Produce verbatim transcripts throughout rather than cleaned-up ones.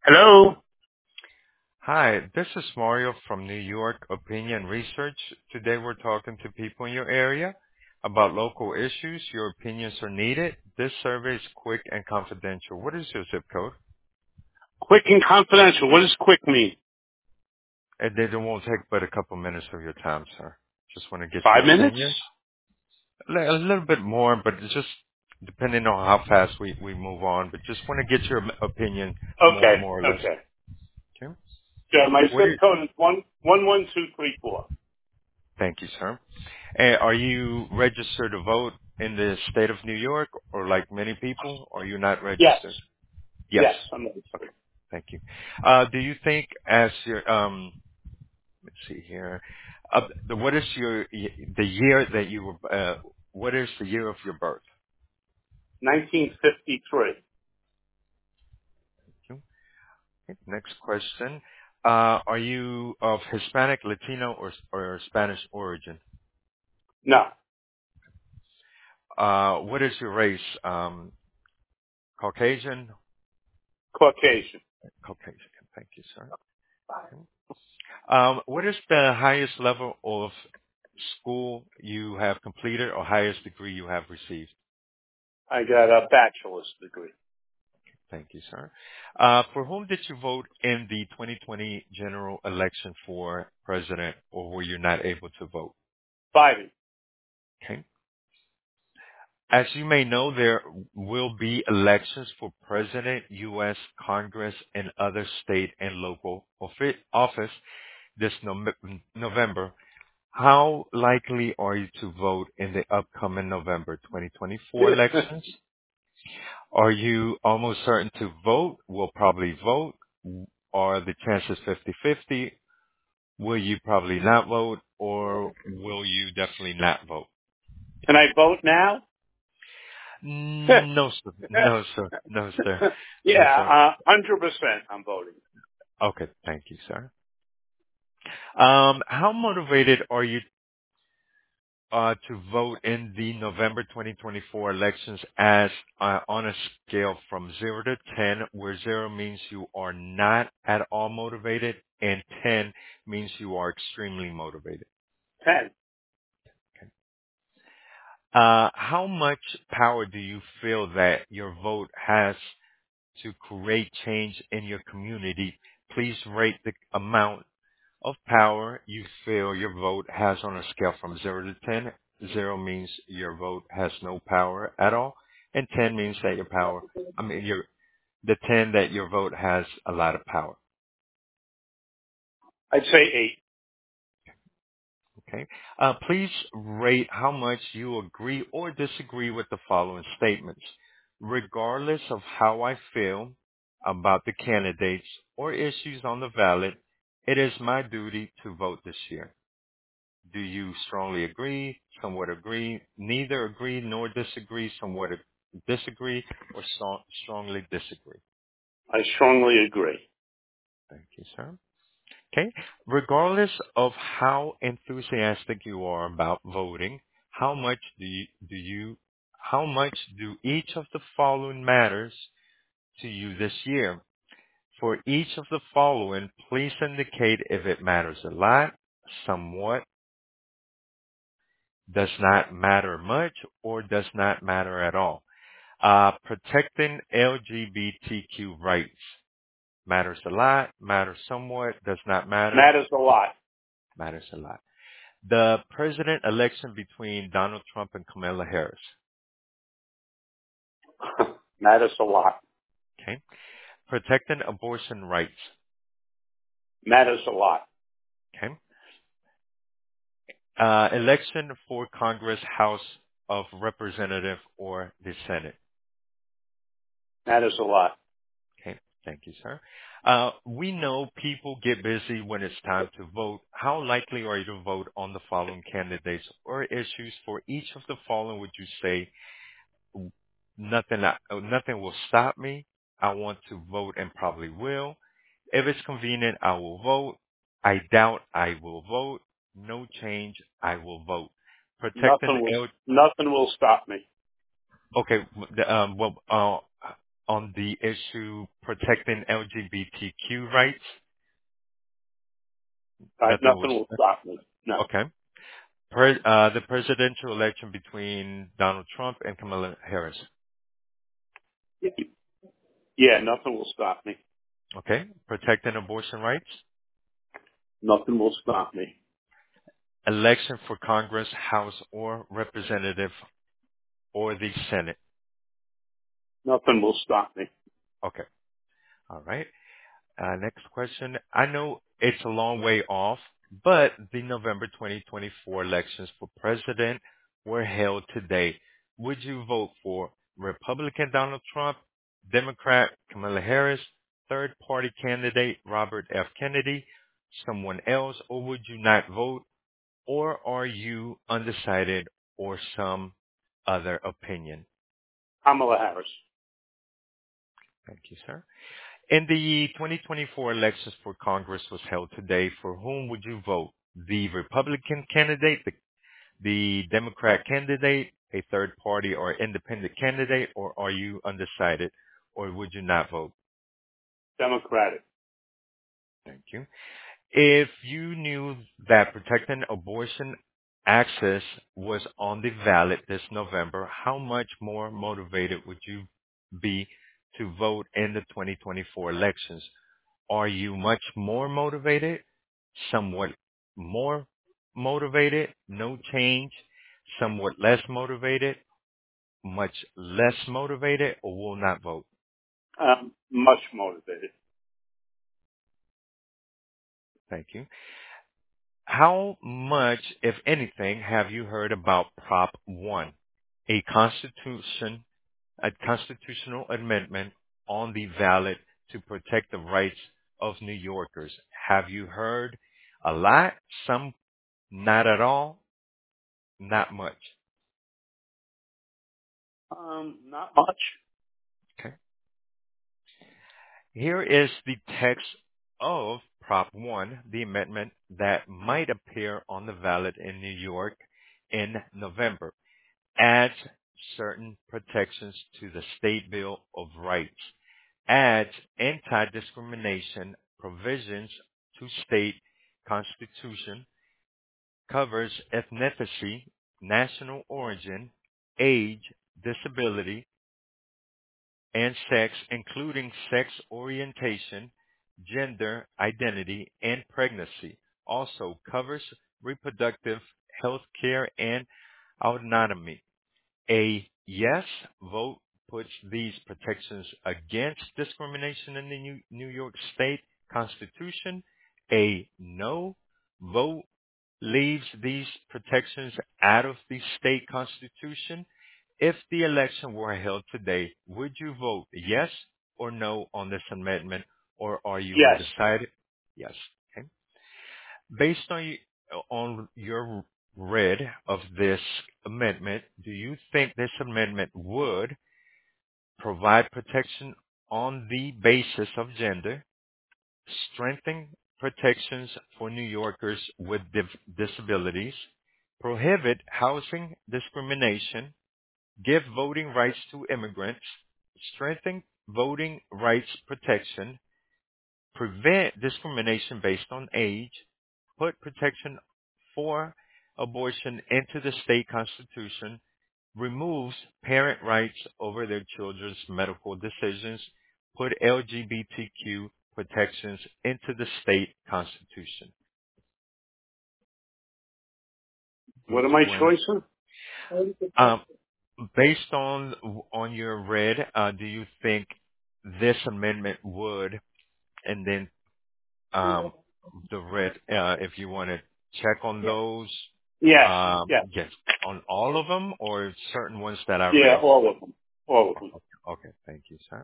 Hello. Hi, this is Mario from New York Opinion Research. Today we're talking to people in your area about local issues. Your opinions are needed. This survey is quick and confidential. What is your zip code? Quick and confidential. What does quick mean? And they won't take but a couple minutes of your time, sir. Just want to get Five your minutes? opinion. A a little bit more, but it's just depending on how fast we, we move on. But just want to get your opinion more, Okay. more or less. Okay. Okay. Yeah, my What zip is, code is one one one two three four. thank you, sir. And are you registered to vote in the state of New York, or like many people, or are you not Yes. registered? Yes. Yes. I'm Okay. registered. Thank you. Uh, do you think, as your um, let's see here, uh, the, what is your the year that you were? Uh, what is the year of your birth? nineteen fifty-three. Okay. Next question. Uh, are you of Hispanic, Latino, or or Spanish origin? No. Uh, what is your race? Um, Caucasian. Caucasian. Caucasian. Thank you, sir. Um, what is the highest level of school you have completed or highest degree you have received? I got a bachelor's degree. Thank you, sir. Uh, for whom did you vote in the twenty twenty general election for president, or were you not able to vote? Biden. Okay. As you may know, there will be elections for president, U S. Congress, and other state and local offi- office this Nov- November. How likely are you to vote in the upcoming November twenty twenty-four elections? Are you almost certain to vote? Will probably vote? Are the chances fifty-fifty? Will you probably not vote? Or will you definitely not vote? Can I vote now? No, sir. No, sir. No, sir. No, yeah, sir. uh, one hundred percent I'm voting. Okay. Thank you, sir. Um, how motivated are you uh, to vote in the November twenty twenty-four elections as uh, on a scale from zero to ten, where zero means you are not at all motivated and ten means you are extremely motivated. ten. Okay. Uh, how much power do you feel that your vote has to create change in your community? Please rate the amount of power you feel your vote has on a scale from zero to ten. Zero means your vote has no power at all, and ten means that your power, I mean, your the ten that your vote has a lot of power. I'd say eight. Okay. Uh, please rate how much you agree or disagree with the following statements. Regardless of how I feel about the candidates or issues on the ballot, it is my duty to vote this year. Do you strongly agree, somewhat agree, neither agree nor disagree, somewhat ag- disagree, or so- strongly disagree? I strongly agree. Thank you, sir. Okay. Regardless of how enthusiastic you are about voting, how much do you, do you, how much do each of the following matters to you this year? For each of the following, please indicate if it matters a lot, somewhat, does not matter much, or does not matter at all. Uh, protecting L G B T Q rights matters a lot, matters somewhat, does not matter, Matters a lot. matters a lot. The president election between Donald Trump and Kamala Harris. Matters a lot. Okay. Protecting abortion rights. Matters a lot. Okay. Uh, election for Congress, House of Representative, or the Senate. Matters a lot. Okay. Thank you, sir. Uh, we know people get busy when it's time to vote. How likely are you to vote on the following candidates or issues? For each of the following, would you say nothing, uh, nothing will stop me? I want to vote and probably will. If it's convenient, I will vote. I doubt I will vote. No change, I will vote. Protecting Nothing will, L. nothing will stop me. Okay. the, Um, well, uh, on the issue protecting L G B T Q rights? Uh, Nothing nothing was will stop me. No. okay. Pre- uh, the presidential election between Donald Trump and Kamala Harris. Yeah, nothing will stop me. Okay. Protecting abortion rights. Nothing will stop me. Election for Congress, House, or Representative, or the Senate. Nothing will stop me. Okay. All right. Uh, next question. I know it's a long way off, but the November twenty twenty-four elections for president were held today. Would you vote for Republican Donald Trump, Democrat Kamala Harris, third party candidate Robert F. Kennedy, someone else, or would you not vote, or are you undecided or some other opinion? Kamala Harris. Thank you, sir. And the twenty twenty-four elections for Congress was held today. For whom would you vote? The Republican candidate, the, the Democrat candidate, a third party or independent candidate, or are you undecided, or would you not vote? Democratic. Thank you. If you knew that protecting abortion access was on the ballot this November, how much more motivated would you be to vote in the twenty twenty-four elections? Are you much more motivated? Somewhat more motivated? No change? Somewhat less motivated? Much less motivated? Or will not vote? Um, much motivated. Thank you. How much, if anything, have you heard about Prop one, a constitution, a constitutional amendment on the ballot to protect the rights of New Yorkers? Have you heard a lot? Some not at all? Not much. Um, not much. Okay. Here is the text of Prop one, the amendment that might appear on the ballot in New York in November. Adds certain protections to the State Bill of Rights. Adds anti-discrimination provisions to state constitution. Covers ethnicity, national origin, age, disability, and sex, including sex orientation, gender identity, and pregnancy. Also covers reproductive health care and autonomy. A yes vote puts these protections against discrimination in the New New York State Constitution. A no vote leaves these protections out of the state constitution. If the election were held today, would you vote yes or no on this amendment, or are you Yes. undecided? Yes. Okay. Based on y- on your read of this amendment, do you think this amendment would provide protection on the basis of gender, strengthen protections for New Yorkers with div- disabilities, prohibit housing discrimination, give voting rights to immigrants, strengthen voting rights protection, prevent discrimination based on age, put protection for abortion into the state constitution, removes parent rights over their children's medical decisions, put L G B T Q protections into the state constitution. What Which are my one? choices? Um, based on on your read, uh, do you think this amendment would, and then um, the red, uh, if you want to check on those, Yes. um, Yes. yes, on all of them or certain ones that I Yeah, read? all of them. All of them. Okay, okay, thank you, sir.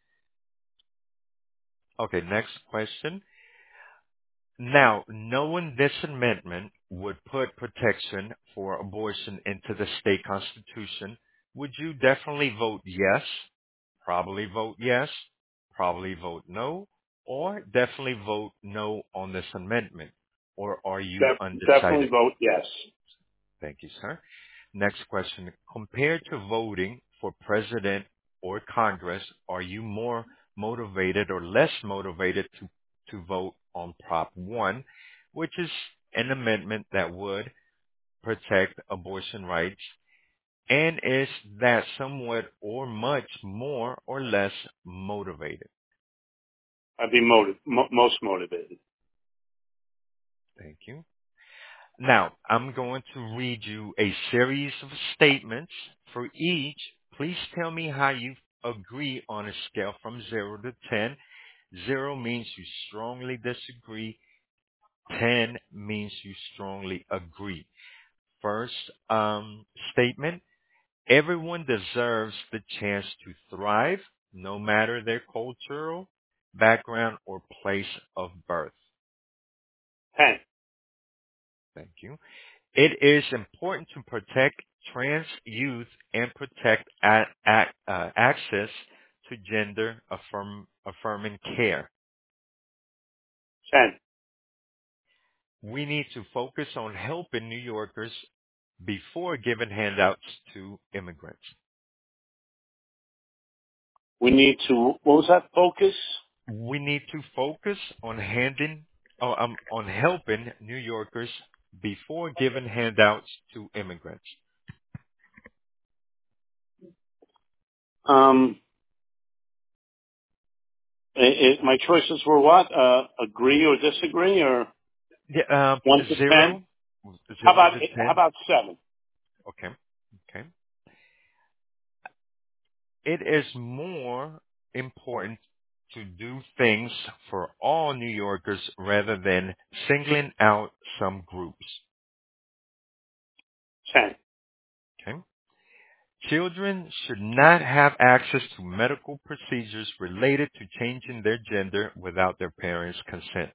Okay, next question. Now, knowing this amendment would put protection for abortion into the state constitution, would you definitely vote yes, probably vote yes, probably vote no, or definitely vote no on this amendment? Or are you Def- definitely undecided? vote yes. Thank you, sir. Next question. Compared to voting for president or Congress are you more motivated or less motivated to, to vote on Prop one, which is an amendment that would protect abortion rights? And is that somewhat or much more or less motivated? I'd be motiv- mo- most motivated. Thank you. Now, I'm going to read you a series of statements. For each, please tell me how you agree on a scale from zero to ten. Zero means you strongly disagree. ten means you strongly agree. First um, statement: everyone deserves the chance to thrive, no matter their cultural background or place of birth. ten. Thank you. It is important to protect trans youth and protect a- a- uh, access to gender affirm- affirming care. ten. We need to focus on helping New Yorkers before giving handouts to immigrants. We need to, what was that, focus? We need to focus on handing, oh, um, on helping New Yorkers before giving handouts to immigrants. Um, it, it, my choices were what? Uh, agree or disagree, or Yeah, um, one to ten? zero, How zero about, to how ten. about seven? Okay, okay. It is more important to do things for all New Yorkers rather than singling out some groups. ten. Okay? Children should not have access to medical procedures related to changing their gender without their parents' consent.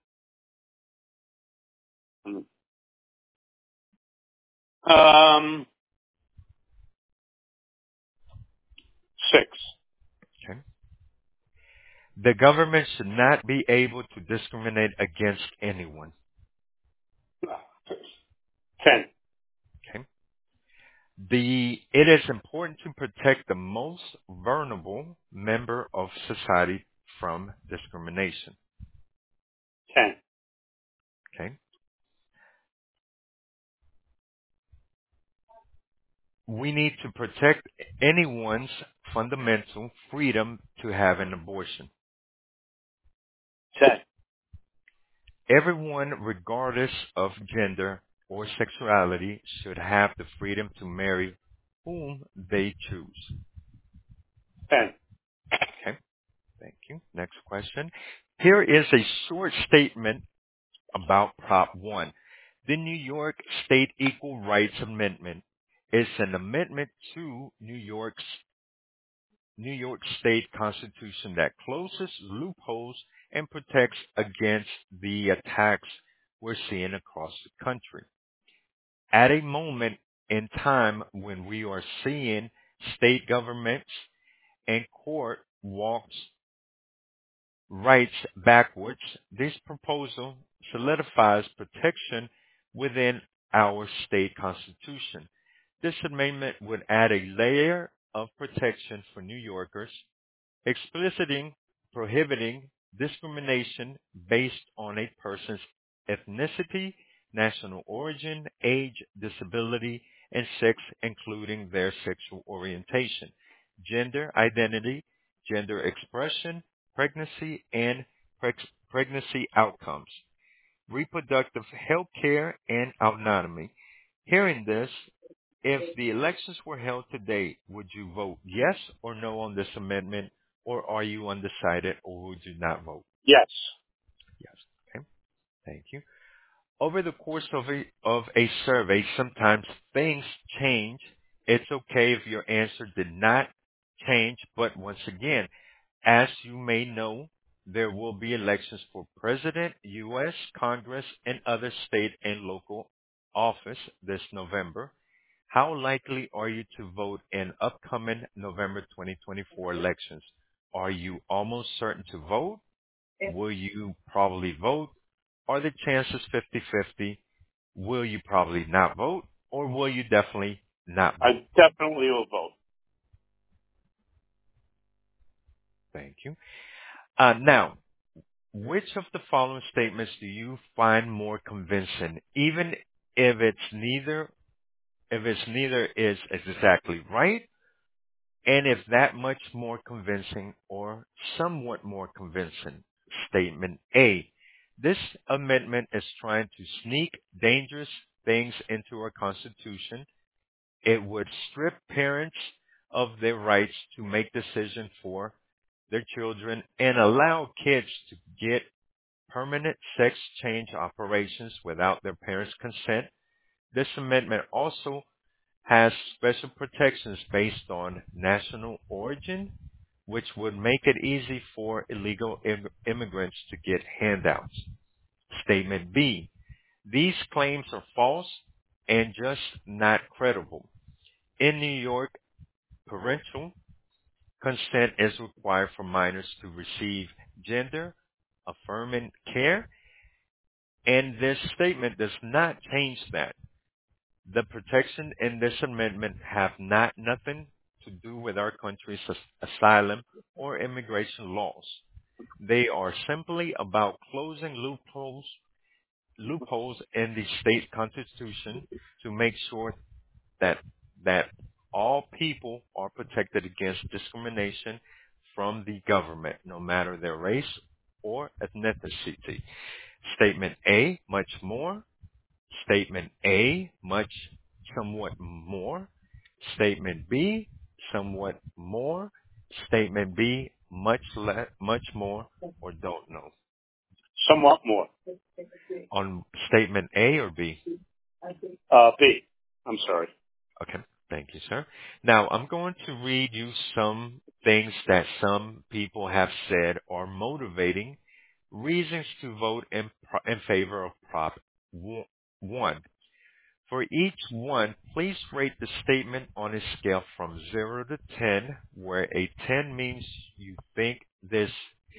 Um, six. Okay? The government should not be able to discriminate against anyone. ten. Okay? The, it is important to protect the most vulnerable member of society from discrimination. ten. Okay? We need to protect anyone's fundamental freedom to have an abortion. ten. Everyone, regardless of gender or sexuality, should have the freedom to marry whom they choose. ten. Okay? Thank you. Next question. Here is a short statement about Prop one. The New York State Equal Rights Amendment is an amendment to New York's New York State Constitution that closes loopholes and protects against the attacks we're seeing across the country. At a moment in time when we are seeing state governments and court walks rights backwards, this proposal solidifies protection within our state constitution. This amendment would add a layer of protection for New Yorkers, explicitly prohibiting discrimination based on a person's ethnicity, national origin, age, disability, and sex, including their sexual orientation, gender identity, gender expression, pregnancy, and pre- pregnancy outcomes, reproductive health care, and autonomy. Hearing this, if the elections were held today, would you vote yes or no on this amendment, or are you undecided, or would you not vote? Yes. Yes. Okay. Thank you. Over the course of a of a survey, sometimes things change. It's okay if your answer did not change, but once again, as you may know, there will be elections for president, U S Congress, and other state and local office this November. How likely are you to vote in upcoming November twenty twenty-four elections? Are you almost certain to vote? Will you probably vote? Are the chances fifty-fifty? Will you probably not vote? Or will you definitely not vote? I definitely will vote. Thank you. Uh, now, which of the following statements do you find more convincing, even if it's neither if it's neither is exactly right, and if that much more convincing or somewhat more convincing? Statement A. This amendment is trying to sneak dangerous things into our Constitution. It would strip parents of their rights to make decisions for their children and allow kids to get permanent sex change operations without their parents' consent. This amendment also has special protections based on national origin, which would make it easy for illegal im- immigrants to get handouts. Statement B. These claims are false and just not credible. In New York, parental consent is required for minors to receive gender affirming care, and this statement does not change that. The protection in this amendment have not nothing to do with our country's as- asylum or immigration laws. They are simply about closing loopholes loopholes in the state constitution to make sure that that all people are protected against discrimination from the government, no matter their race or ethnicity. Statement A, much more. Statement A, much, somewhat more. Statement B, somewhat more. Statement B, much less, much more, or don't know. Somewhat more. On statement A or B? Uh, B. I'm sorry. Okay. Thank you, sir. Now, I'm going to read you some things that some people have said are motivating reasons to vote in, pro- in favor of Prop one. For each one, please rate the statement on a scale from zero to ten, where a ten means you think this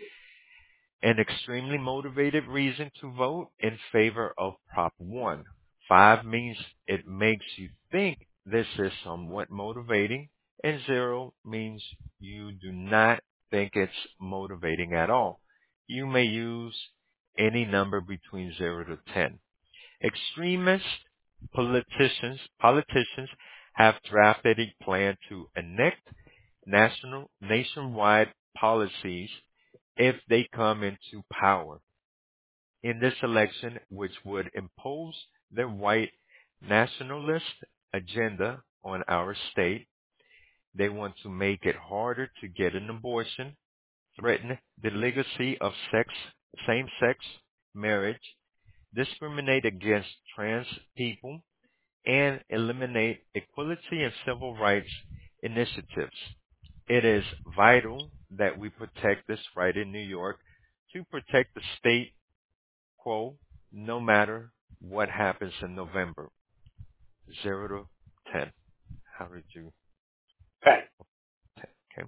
an extremely motivated reason to vote in favor of Prop one. five means it makes you think this is somewhat motivating, and zero means you do not think it's motivating at all. You may use any number between zero to ten. Extremist politicians politicians have drafted a plan to enact national nationwide policies if they come into power in this election, which would impose their white nationalist agenda on our state. They want to make it harder to get an abortion, threaten the legacy of sex, same-sex marriage, discriminate against trans people, and eliminate equality and civil rights initiatives. It is vital that we protect this right in New York to protect the state quo no matter what happens in November. Zero to ten. How did you? ten. Okay.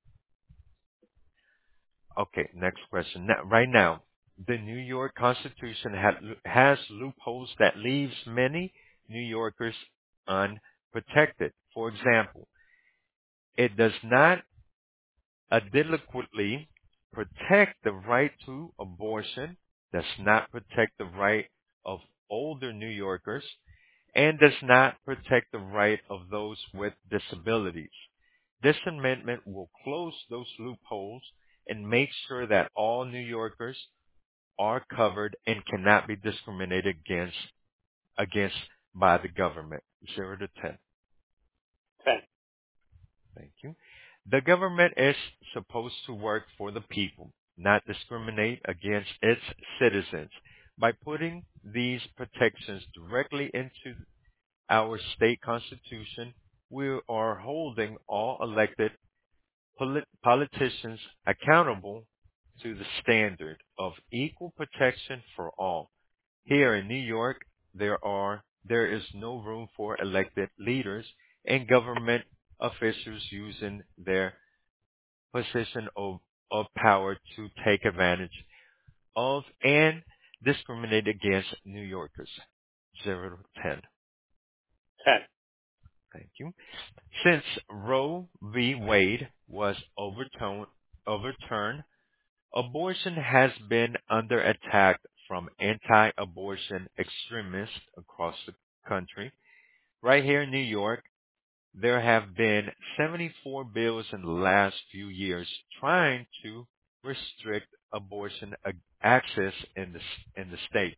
Okay. Next question. Now, right now, the New York Constitution had, has loopholes that leaves many New Yorkers unprotected. For example, it does not adequately protect the right to abortion, does not protect the right of older New Yorkers, and does not protect the right of those with disabilities. This amendment will close those loopholes and make sure that all New Yorkers are covered and cannot be discriminated against against by the government. Zero to ten. ten. Thank you. The government is supposed to work for the people, not discriminate against its citizens. By putting these protections directly into our state constitution, we are holding all elected polit- politicians accountable to the standard of equal protection for all. Here in New York, there are there is no room for elected leaders and government officials using their position of, of power to take advantage of and discriminate against New Yorkers. Zero to ten. ten. Thank you. Since Roe v. Wade was overturned, overturned, abortion has been under attack from anti-abortion extremists across the country. Right here in New York, there have been seventy-four bills in the last few years trying to restrict abortion ag- access in the, s- in the state.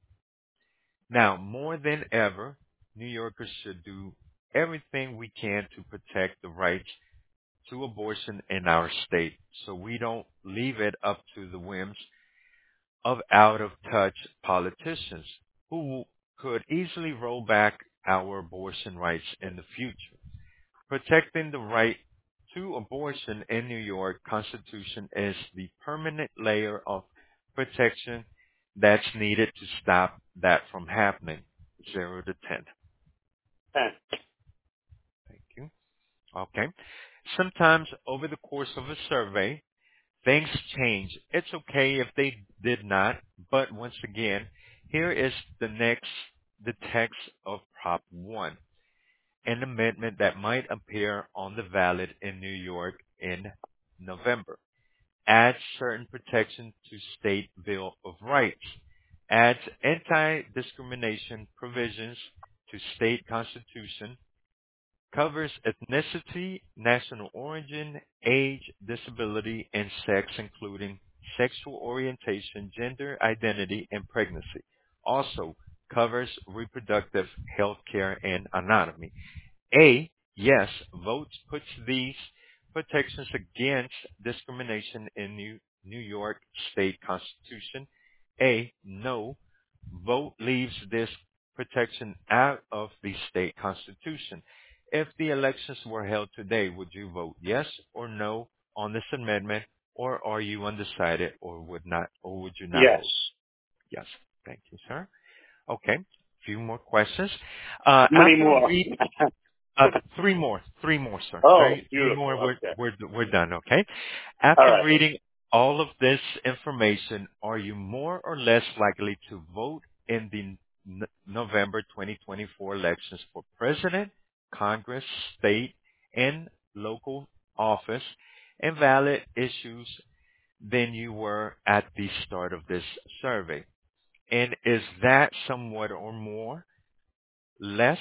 Now, more than ever, New Yorkers should do everything we can to protect the rights to abortion in our state so we don't leave it up to the whims of out of touch politicians who could easily roll back our abortion rights in the future. Protecting the right to abortion in New York Constitution is the permanent layer of protection that's needed to stop that from happening. Zero to ten. ten. Thank you. Okay. Sometimes over the course of a survey, things change. It's okay if they did not, but once again, here is the next, the text of Prop one, an amendment that might appear on the ballot in New York in November. Adds certain protection to State Bill of Rights. Adds anti-discrimination provisions to state constitution. Covers ethnicity, national origin, age, disability, and sex, including sexual orientation, gender identity, and pregnancy. Also covers reproductive health care and anatomy. A, yes, votes puts these protections against discrimination in New, New York State Constitution. A, no, vote leaves this protection out of the state constitution. If the elections were held today, would you vote yes or no on this amendment, or are you undecided, or would not, or would you not Yes. vote? Yes. Thank you, sir. Okay. Few more questions. Uh, How many after more? reading uh, three more, three more, sir. Oh, Three, three more. beautiful. We're Okay. we're we're done. Okay. All After right. reading all of this information, are you more or less likely to vote in the N- November twenty twenty-four elections for president, Congress, state, and local office, and ballot issues than you were at the start of this survey? And is that somewhat or more, less,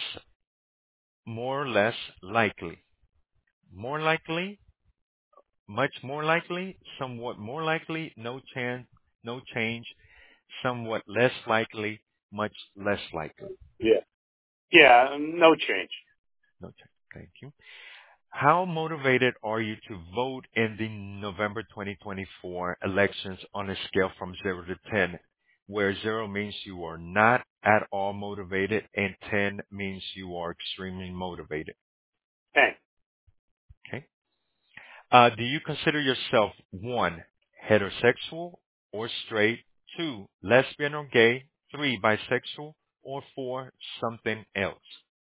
more or less likely? More likely, much more likely, somewhat more likely, no chance, no change, somewhat less likely, much less likely. Yeah. Yeah. No change. No change. Thank you. How motivated are you to vote in the November twenty twenty-four elections on a scale from zero to ten, where zero means you are not at all motivated and ten means you are extremely motivated? ten. Okay. Uh, do you consider yourself, one, heterosexual or straight, two, lesbian or gay, three, bisexual, or four, something else?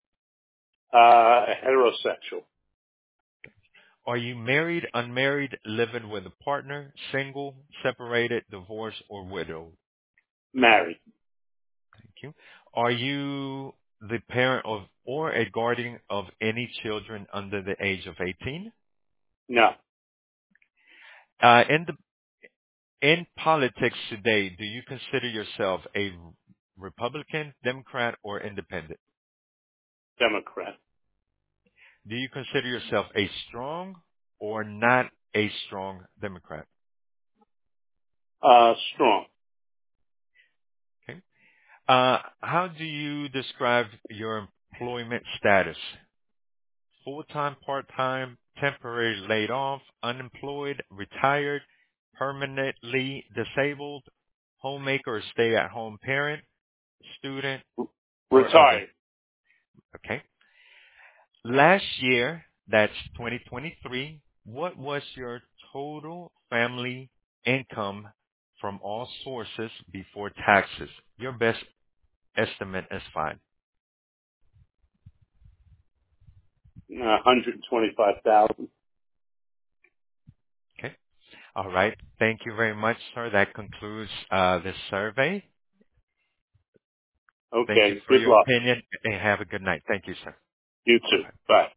Uh, heterosexual. Are you married, unmarried, living with a partner, single, separated, divorced, or widowed? Married. Thank you. Are you the parent of or a guardian of any children under the age of eighteen? No. Uh, in the in politics today, do you consider yourself a Republican, Democrat, or independent? Democrat. Do you consider yourself a strong or not a strong Democrat? Uh, strong. Okay. Uh, how do you describe your employment status? Full-time, part-time, temporary laid off, unemployed, retired, permanently disabled, homemaker or stay-at-home parent, student, or other? Retired. Okay. Last year, that's twenty twenty-three, what was your total family income from all sources before taxes? Your best estimate is fine. Uh, one hundred twenty-five thousand. Okay. All right. Thank you very much, sir. That concludes uh, this survey. Thank you Okay. for Good your luck. opinion and have a good night. Thank you, sir. You Bye. too. Bye.